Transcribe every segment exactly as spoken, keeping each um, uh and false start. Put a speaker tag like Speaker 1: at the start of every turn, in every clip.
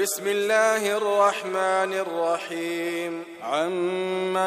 Speaker 1: بسم الله الرحمن الرحيم عم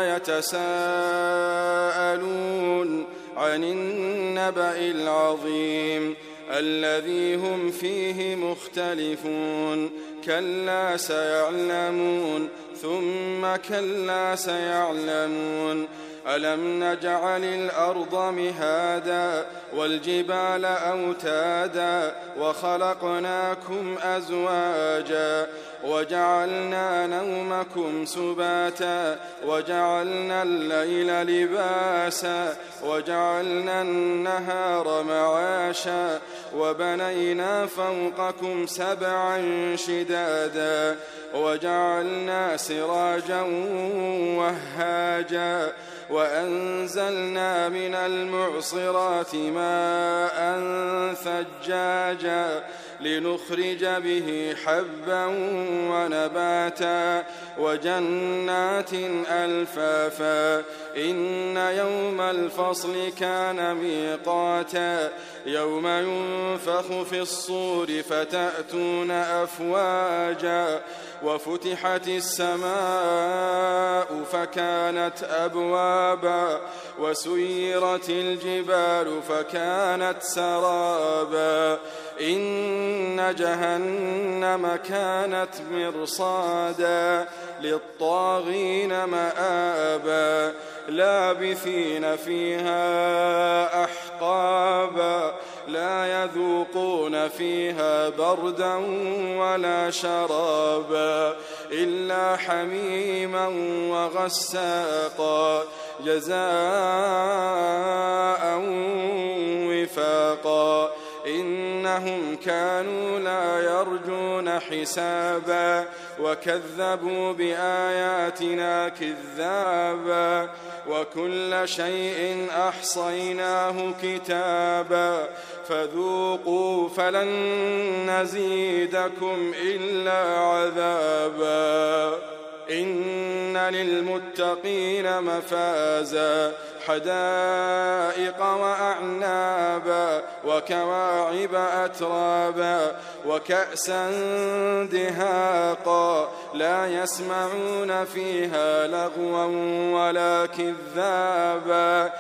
Speaker 1: يتساءلون عن النبأ العظيم الذي هم فيه مختلفون كلا سيعلمون ثم كلا سيعلمون ألم نجعل الأرض مهادا والجبال أوتادا وخلقناكم أزواجا وجعلنا نومكم سباتا وجعلنا الليل لباسا وجعلنا النهار معاشا وبنينا فوقكم سبعا شدادا وجعلنا سراجا وهاجا وأنزلنا من المعصرات ماء ثجاجا لنخرج به حبا ونباتا وجنات ألفافا إن يوم الفصل كان ميقاتا يوم ينفخ في الصور فتأتون أفواجا وفتحت السماء فكانت أبوابا وسيرت الجبال فكانت سرابا إن جهنم كانت مرصادا للطاغين مآبا لابثين فيها أحقابا لا يذوقون فيها بردا ولا شرابا إلا حميما وغساقا جزاء وفاقا إنهم كانوا لا يرجون حسابا وكذبوا بآياتنا كذابا وكل شيء أحصيناه كتابا فذوقوا فلن نزيدكم إلا عذابا إن للمتقين مفازا حدائق وأعنابا وكواعب أترابا وكأسا دهاقا لا يسمعون فيها لغوا ولا كذابا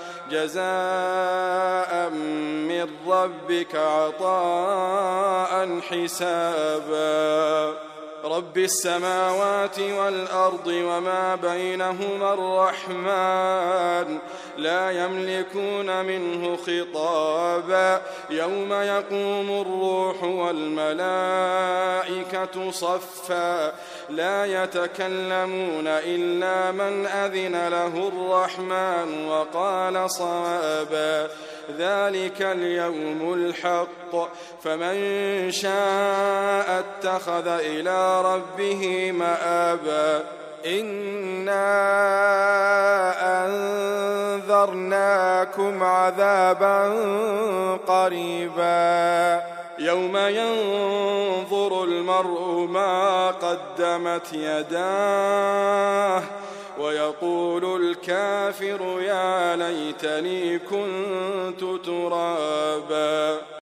Speaker 1: جزاء من ربك عطاء حسابا رب السماوات والأرض وما بينهما الرحمن لا يملكون منه خطابا يوم يقوم الروح والملائكة صفا لا يتكلمون إلا من أذن له الرحمن وقال صوابا ذلك اليوم الحق فمن شاء اتخذ إلى ربه مآبا إنا أنذرناكم عذابا قريبا يوم ينظر المرء ما قدمت يداه ويقول الكافر يا ليتني كنت ترابا.